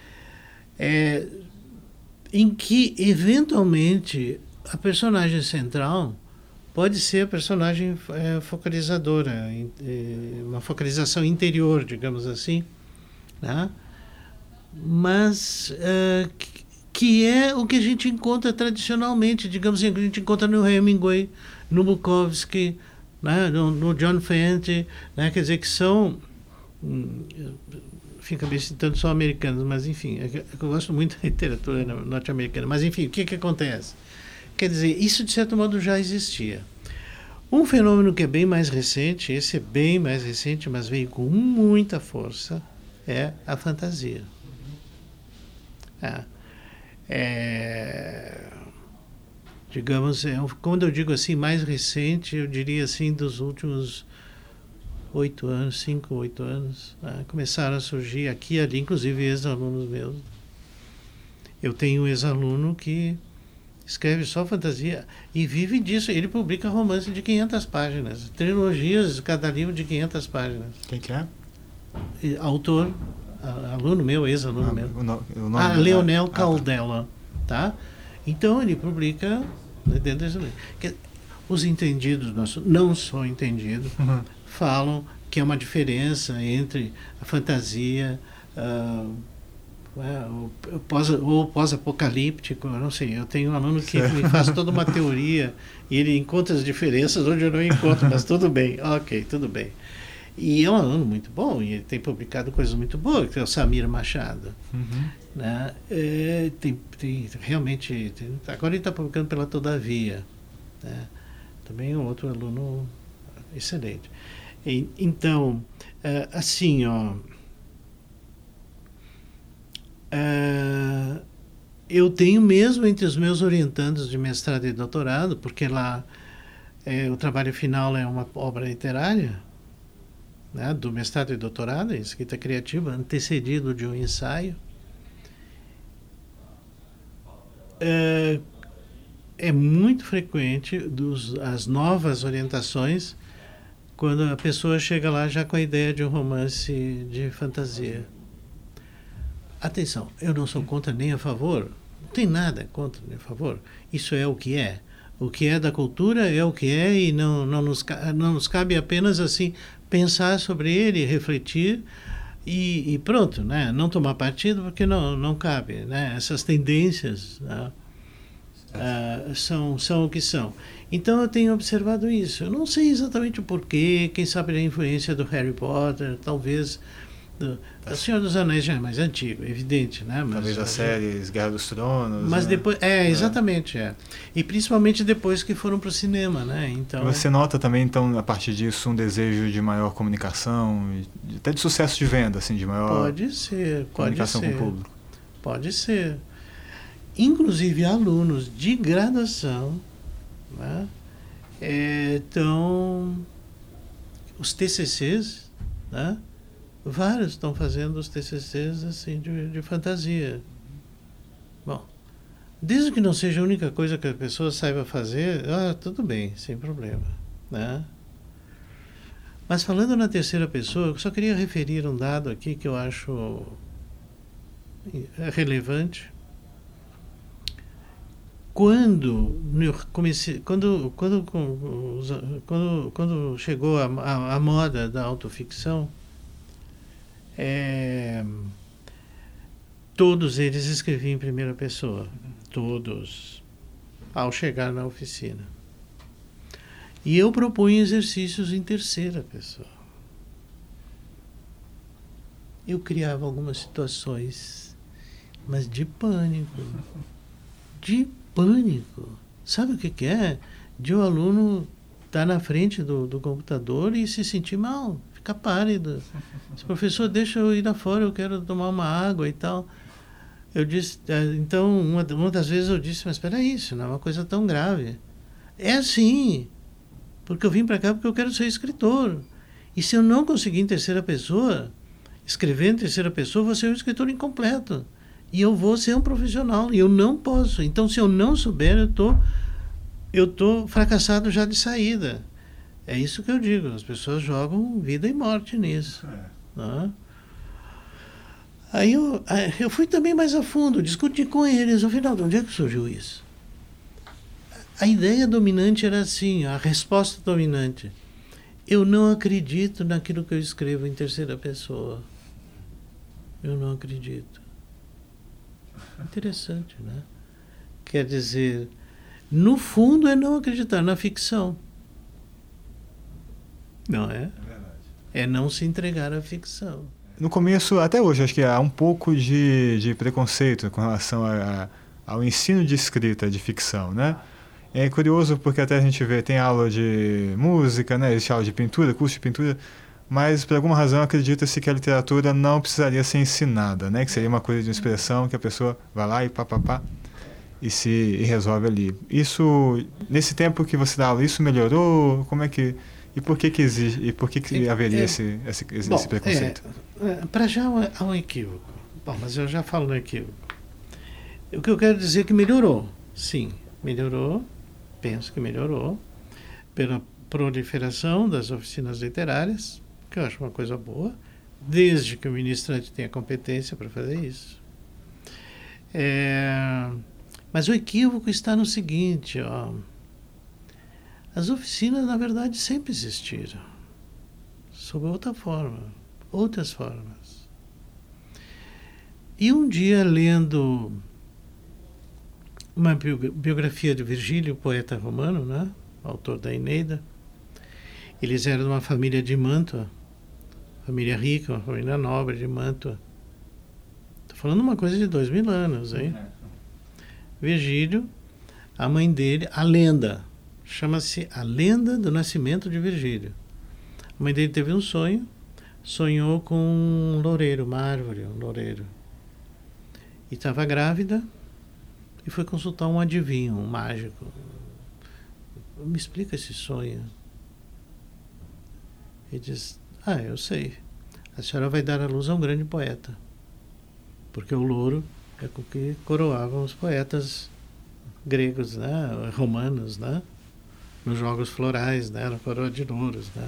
é, em que, eventualmente, a personagem central pode ser a personagem é, focalizadora, é, uma focalização interior, digamos assim, né? Mas é, que é o que a gente encontra tradicionalmente, digamos assim, que a gente encontra no Hemingway, no Bukowski, né, no, no John Fante, né, quer dizer que são, hum, fica me citando só americanos, mas enfim, é que eu gosto muito da literatura norte-americana, mas enfim, o que que acontece? Quer dizer, isso de certo modo já existia. Um fenômeno que é bem mais recente, esse é bem mais recente, mas veio com muita força, é a fantasia. É, é, digamos, é, quando eu digo assim, mais recente, eu diria assim, dos últimos oito anos, cinco, oito anos, né, começaram a surgir aqui e ali, inclusive ex-alunos meus. Eu tenho um ex-aluno que escreve só fantasia e vive disso. Ele publica romance de quinhentas páginas, trilogias, cada livro de quinhentas páginas. Quem que é? E, autor, aluno meu, ex-aluno ah, meu. O no, o nome ah, Leonel ah, Caldela, tá? Então ele publica dentro desse livro. Os entendidos, não só entendidos, uhum. falam que é uma diferença entre a fantasia uh, uh, pós, ou pós-apocalíptico, eu não sei. Eu tenho um aluno que me faz toda uma teoria e ele encontra as diferenças onde eu não encontro, mas tudo bem, ok, tudo bem. E é um aluno muito bom, e ele tem publicado coisas muito boas, que é o Samir Machado. Uhum. Né? É, tem, tem, realmente, tem, agora ele está publicando pela Todavia. Né? Também um outro aluno excelente. E, então, é, assim, ó, é, eu tenho mesmo entre os meus orientandos de mestrado e doutorado, porque lá é, o trabalho final é uma obra literária, né, do mestrado e doutorado, escrita criativa, antecedido de um ensaio. É, é muito frequente dos, as novas orientações quando a pessoa chega lá já com a ideia de um romance de fantasia. Atenção, eu não sou contra nem a favor, não tem nada contra nem a favor. Isso é o que é. O que é da cultura é o que é e não, não, nos, não nos cabe apenas assim pensar sobre ele, refletir e, e pronto, né? Não tomar partido porque não, não cabe, né? Essas tendências, né? Uh, são, são o que são. Então eu tenho observado isso. Eu não sei exatamente o porquê, quem sabe a influência do Harry Potter, talvez do, do Senhor dos Anéis já é mais antigo, evidente, né? Mas, talvez as séries Guerra dos Tronos. Mas né? depois, é, exatamente, é. E principalmente depois que foram para o cinema, né? Então você nota também, então, a partir disso, um desejo de maior comunicação, até de sucesso de venda, assim, de maior pode ser, pode comunicação ser, com o público. Pode ser. Inclusive alunos de graduação, né, é, então, os T C Cs, né, vários estão fazendo os T C Cs assim, de, de fantasia. Bom, desde que não seja a única coisa que a pessoa saiba fazer, ah, tudo bem, sem problema. Né? Mas falando na terceira pessoa, eu só queria referir um dado aqui que eu acho relevante. Quando comecei, quando, quando, quando, quando chegou a, a, a moda da autoficção, é, todos eles escreviam em primeira pessoa, todos, ao chegar na oficina. E eu propunha exercícios em terceira pessoa. Eu criava algumas situações, mas de pânico, de pânico. Sabe o que, que é? De um aluno estar na frente do, do computador e se sentir mal, ficar pálido. Esse professor, deixa eu ir lá fora, eu quero tomar uma água e tal. Eu disse, então, uma, uma das vezes eu disse, mas espera aí, isso não é uma coisa tão grave. É assim, porque eu vim para cá porque eu quero ser escritor. E se eu não conseguir em terceira pessoa, escrever em terceira pessoa, eu vou ser um escritor incompleto. E eu vou ser um profissional, e eu não posso. Então, se eu não souber, eu tô, eu tô fracassado já de saída. É isso que eu digo, as pessoas jogam vida e morte nisso. É. Né? Aí eu, eu fui também mais a fundo, discuti com eles, afinal, de onde é que surgiu isso? A ideia dominante era assim, a resposta dominante. Eu não acredito naquilo que eu escrevo em terceira pessoa. Eu não acredito. Interessante, né? Quer dizer, no fundo é não acreditar na ficção. Não é? É verdade. É não se entregar à ficção. No começo, até hoje, acho que há um pouco de, de preconceito com relação a, a, ao ensino de escrita de ficção, né? É curioso porque até a gente vê, tem aula de música, né? Existe aula de pintura, curso de pintura, mas por alguma razão acredita-se que a literatura não precisaria ser ensinada, né? Que seria uma coisa de expressão que a pessoa vai lá e pá, pá, pá, e se e resolve ali. Isso, nesse tempo que você dá aula, isso melhorou? Como é que... E por que que exige, e por que que haveria é, esse, esse, esse, bom, esse preconceito? É, é, para já há um equívoco. Bom, mas eu já falo no equívoco. O que eu quero dizer é que melhorou, sim. Melhorou, penso que melhorou, pela proliferação das oficinas literárias, que eu acho uma coisa boa, desde que o ministrante tenha competência para fazer isso. É, mas o equívoco está no seguinte, ó, as oficinas, na verdade, sempre existiram, sob outra forma, outras formas. E um dia, lendo uma biografia de Virgílio, poeta romano, né, autor da Eneida, eles eram de uma família de Mântua, família rica, uma família nobre de Mântua. Estou falando uma coisa de dois mil anos, hein? Virgílio, a mãe dele, a lenda, chama-se A Lenda do Nascimento de Virgílio. A mãe dele teve um sonho, sonhou com um loureiro, uma árvore, um loureiro. E estava grávida e foi consultar um adivinho, um mágico. Me explica esse sonho. Ele diz, ah, eu sei. A senhora vai dar à luz a um grande poeta. Porque o louro é com que coroavam os poetas gregos, né, romanos, né, nos jogos florais, né, na coroa de louros, né.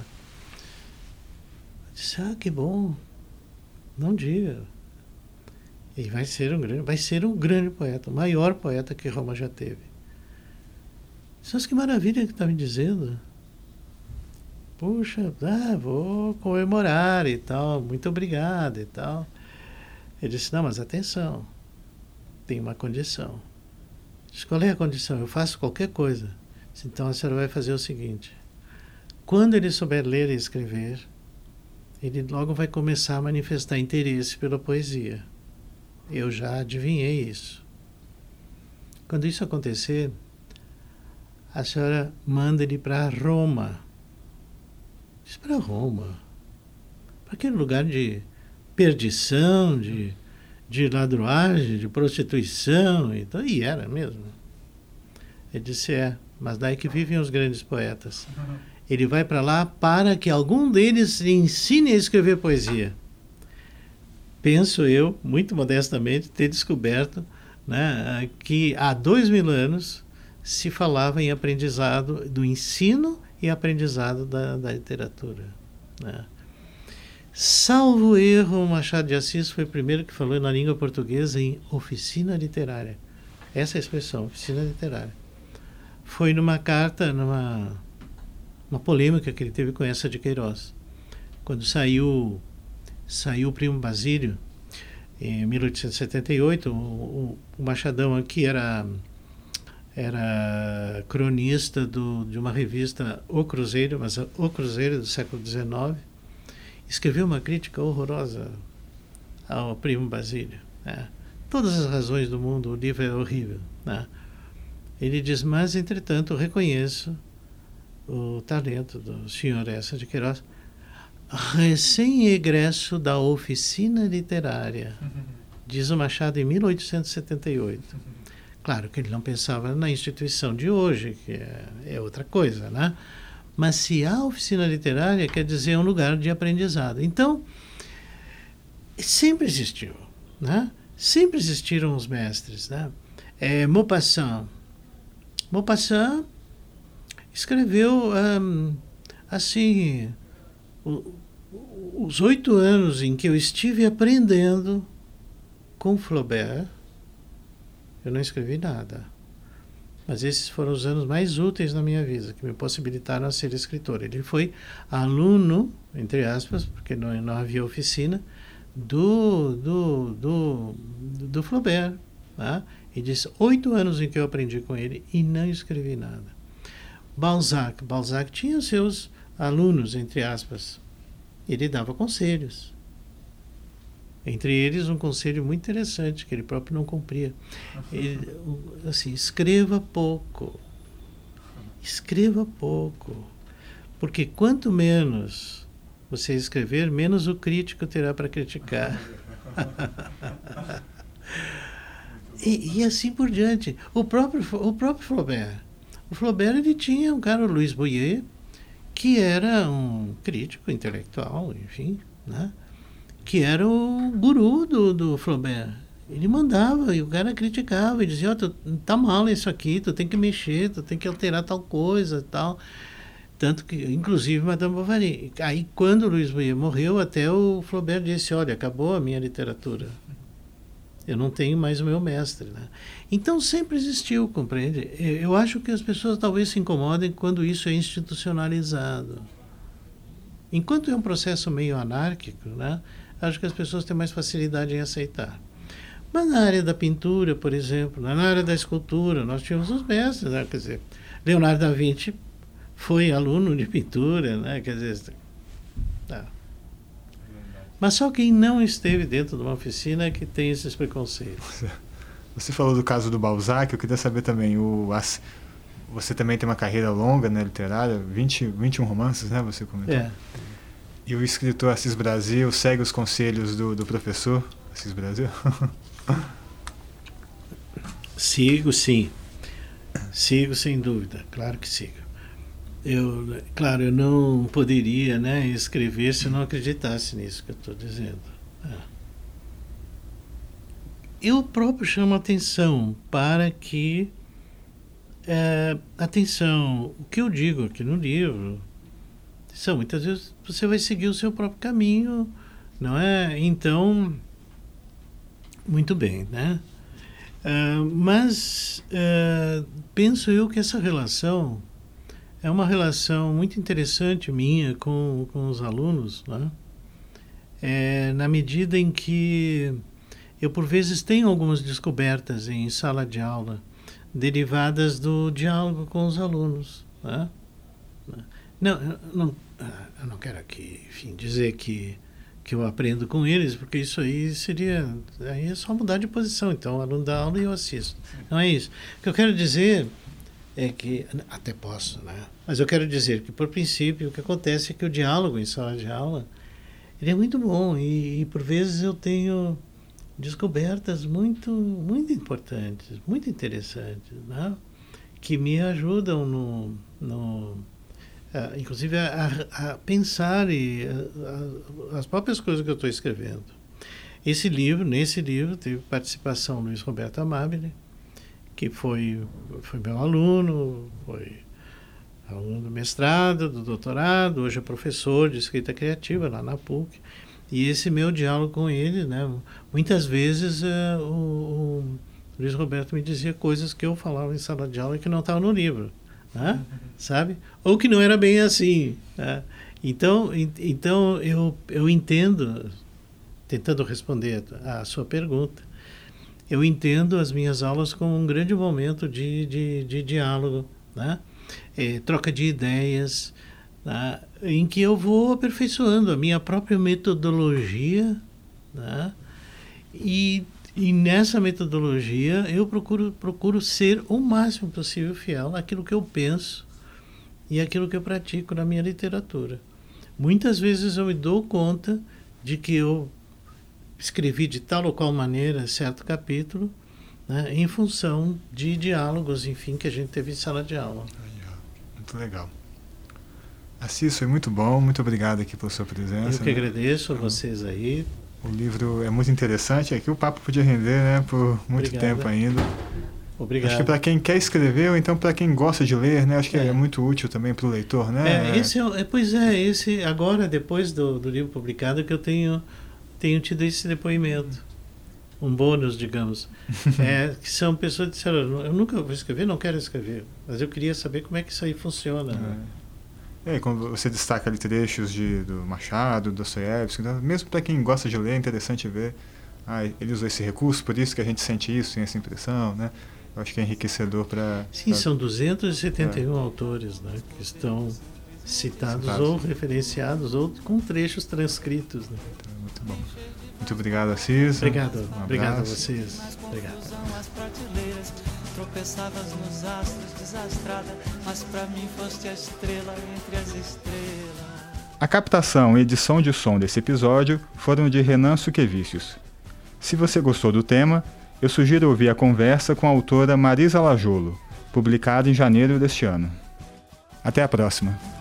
Eu disse, ah, que bom. Não diga. E vai ser um grande, vai ser um grande poeta, o maior poeta que Roma já teve. Mas que maravilha que está me dizendo. Puxa, ah, vou comemorar e tal, muito obrigado e tal. Ele disse, não, mas atenção, tem uma condição. Disse, qual é a condição? Eu faço qualquer coisa. Disse, então a senhora vai fazer o seguinte, quando ele souber ler e escrever, ele logo vai começar a manifestar interesse pela poesia. Eu já adivinhei isso. Quando isso acontecer, a senhora manda ele para Roma. Diz, para Roma? Para aquele lugar de perdição, de, de ladruagem, de prostituição. E, tal. E era mesmo. Ele disse, é, mas daí que vivem os grandes poetas. Ele vai para lá para que algum deles lhe ensine a escrever poesia. Penso eu, muito modestamente, ter descoberto, né, que há dois mil anos se falava em aprendizado do ensino e aprendizado da, da literatura. Né. Salvo erro, Machado de Assis foi o primeiro que falou na língua portuguesa em oficina literária. Essa é a expressão, oficina literária. Foi numa carta, numa uma polêmica que ele teve com essa de Queiroz. Quando saiu... Saiu o Primo Basílio, em mil oitocentos e setenta e oito, o, o, o Machadão aqui era, era cronista do, de uma revista, O Cruzeiro, mas O Cruzeiro do século dezenove, escreveu uma crítica horrorosa ao Primo Basílio. Né? Todas as razões do mundo, o livro é horrível. Né? Ele diz, mas, entretanto, reconheço o talento do senhor Eça de Queiroz, recém-egresso da oficina literária, diz o Machado em mil oitocentos e setenta e oito. Claro que ele não pensava na instituição de hoje, que é, é outra coisa, né? Mas se há oficina literária, quer dizer um lugar de aprendizado. Então, sempre existiu, né? Sempre existiram os mestres, né? É, Maupassant. Maupassant escreveu, hum, assim... O, os oito anos em que eu estive aprendendo com Flaubert, eu não escrevi nada. Mas esses foram os anos mais úteis na minha vida, que me possibilitaram a ser escritor. Ele foi aluno, entre aspas, porque não, não havia oficina, do, do, do, do Flaubert. Tá? E disse, oito anos em que eu aprendi com ele e não escrevi nada. Balzac. Balzac tinha seus alunos, entre aspas. Ele dava conselhos. Entre eles, um conselho muito interessante, que ele próprio não cumpria. Ele, assim, escreva pouco. Escreva pouco. Porque quanto menos você escrever, menos o crítico terá para criticar. e, e assim por diante. O próprio, o próprio Flaubert. O Flaubert, ele tinha um cara, o Louis Bouillet, que era um crítico intelectual, enfim, né? Que era o guru do, do Flaubert. Ele mandava e o cara criticava e dizia, ó, oh, tu tá mal isso aqui, tu tem que mexer, tu tem que alterar tal coisa e tal. Tanto que, inclusive, Madame Bovary. Aí, quando o Luiz Buñuel morreu, até o Flaubert disse, olha, acabou a minha literatura. Eu não tenho mais o meu mestre, né? Então, sempre existiu, compreende? Eu acho que as pessoas talvez se incomodem quando isso é institucionalizado. Enquanto é um processo meio anárquico, né? Acho que as pessoas têm mais facilidade em aceitar. Mas na área da pintura, por exemplo, na área da escultura, nós tínhamos os mestres, né? Quer dizer, Leonardo da Vinci foi aluno de pintura, né? Quer dizer, tá. Mas só quem não esteve dentro de uma oficina é que tem esses preconceitos. Você falou do caso do Balzac, eu queria saber também, o, as, você também tem uma carreira longa, né, literária, vinte, vinte e um romances, né, você comentou? É. E o escritor Assis Brasil segue os conselhos do, do professor Assis Brasil? Sigo, sim. Sigo, sem dúvida, claro que sigo. Eu, claro, eu não poderia, né, escrever se eu não acreditasse nisso que eu estou dizendo. É. Eu próprio chamo atenção para que... É, atenção, o que eu digo aqui no livro... Atenção, muitas vezes você vai seguir o seu próprio caminho, não é? Então, muito bem, né? Uh, mas uh, penso eu que essa relação é uma relação muito interessante minha com, com os alunos, né? É, na medida em que eu, por vezes, tenho algumas descobertas em sala de aula derivadas do diálogo com os alunos, né? Não, eu não, eu não quero aqui, enfim, dizer que, que eu aprendo com eles, porque isso aí seria... Aí é só mudar de posição. Então, o aluno dá aula e eu assisto. Não é isso. O que eu quero dizer é que... Até posso, né? Mas eu quero dizer que, por princípio, o que acontece é que o diálogo em sala de aula ele é muito bom. E, e por vezes, eu tenho descobertas muito, muito importantes, muito interessantes, né? Que me ajudam no... no Uh, inclusive a, a, a pensar e a, a, as próprias coisas que eu estou escrevendo. Esse livro, nesse livro, teve participação Luiz Roberto Amabile, que foi, foi meu aluno, foi aluno do mestrado, do doutorado, hoje é professor de escrita criativa lá na P U C. E esse meu diálogo com ele, né, muitas vezes uh, o, o Luiz Roberto me dizia coisas que eu falava em sala de aula e que não estavam no livro. Né? Sabe? Ou que não era bem assim, né? Então, então eu, eu entendo, tentando responder a sua pergunta, eu entendo as minhas aulas como um grande momento de, de, de diálogo, né? É, troca de ideias, né? Em que eu vou aperfeiçoando a minha própria metodologia, né? e E nessa metodologia eu procuro, procuro ser o máximo possível fiel naquilo que eu penso e aquilo que eu pratico na minha literatura. Muitas vezes eu me dou conta de que eu escrevi de tal ou qual maneira certo capítulo, né, em função de diálogos, enfim, que a gente teve em sala de aula. Muito legal. Assis, foi muito bom. Muito obrigado aqui pela sua presença. Eu que agradeço a vocês aí. O livro é muito interessante. Aqui o papo podia render, né, por muito Obrigado. tempo ainda. Obrigado. Acho que para quem quer escrever ou então para quem gosta de ler, né, acho que é, é muito útil também para o leitor, né? É, esse é, pois é, esse agora depois do, do livro publicado que eu tenho tenho tido esse depoimento, um bônus, digamos, é, que são pessoas que disseram, eu nunca vou escrever, não quero escrever, mas eu queria saber como é que isso aí funciona. É. Né? É, quando você destaca ali trechos de, do Machado, do Dostoiévski, então, mesmo para quem gosta de ler, é interessante ver, ah, ele usou esse recurso, por isso que a gente sente isso, tem essa impressão, né? Eu acho que é enriquecedor para... Sim, pra... são duzentos e setenta e um é. autores, né, que estão citados, citados ou referenciados ou com trechos transcritos. Né? Então, muito bom. Muito obrigado, Assis. Obrigado, um obrigado a vocês. Obrigado. Tropeçavas nos astros, desastrada, mas pra mim foste a estrela entre as estrelas. A captação e edição de som desse episódio foram de Renan Suquevicius. Se você gostou do tema, eu sugiro ouvir a conversa com a autora Marisa Lajolo, publicada em janeiro deste ano. Até a próxima!